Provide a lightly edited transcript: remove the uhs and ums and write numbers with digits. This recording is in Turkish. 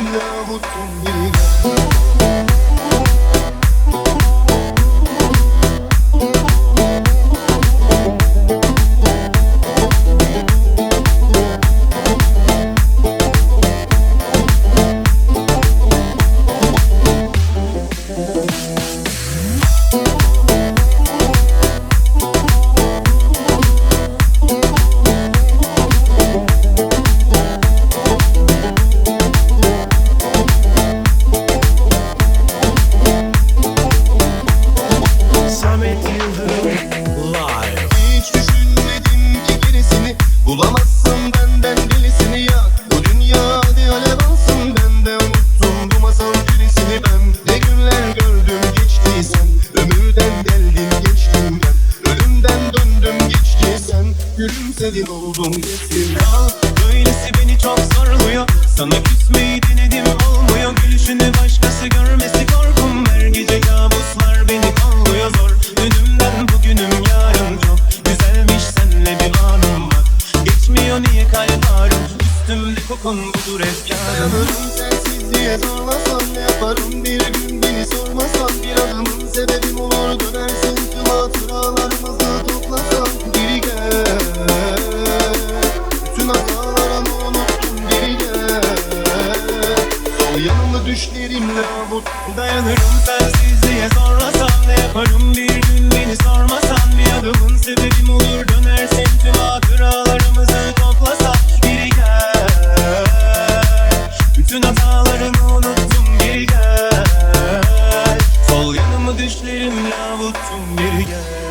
düşlerimle avuttum bir gel. Hiç düşünmedim ki gerisini, bulamazsın benden delisini ya. Bu dünya hadi alev alsın, ben de unuttum bu masal gerisini. Ben ne günler gördüm geçtiysen, ömürden deldim geçtim ben. Ölümden döndüm geçtiysen, gülümsedin oldum geçtim ya. Böylesi beni çok zorluyor, sana küsmeyi denedim olmuyor. Gülüşünü başkası görmesi korkum, her gece kabuslar beni kolluyor zor. Dünümden bugünüm yarın çok güzelmiş, senle bir anım var. Geçmiyor niye kalp ağrım, üstümde kokun budur efkarım. Dayanırım sensiz diye zorlasam, ne yaparım bir gün beni sormasan. Bir adımın sebebim olur dönersin, tüm hatıralarımızı toplasam. Geri gel, bütün hatalarımı unuttum geri gel. Sol yanımı düşlerimle avut. Dayanırım sensiz diye zorlasam, ne yaparım bir gün beni sormasan. Bir adımın sebebim olur dönersin, tüm hatıralarımızı toplasan. Geri gel, bütün hatalarımı unuttum geri gel. Sol yanımı düşlerimle avuttum geri gel.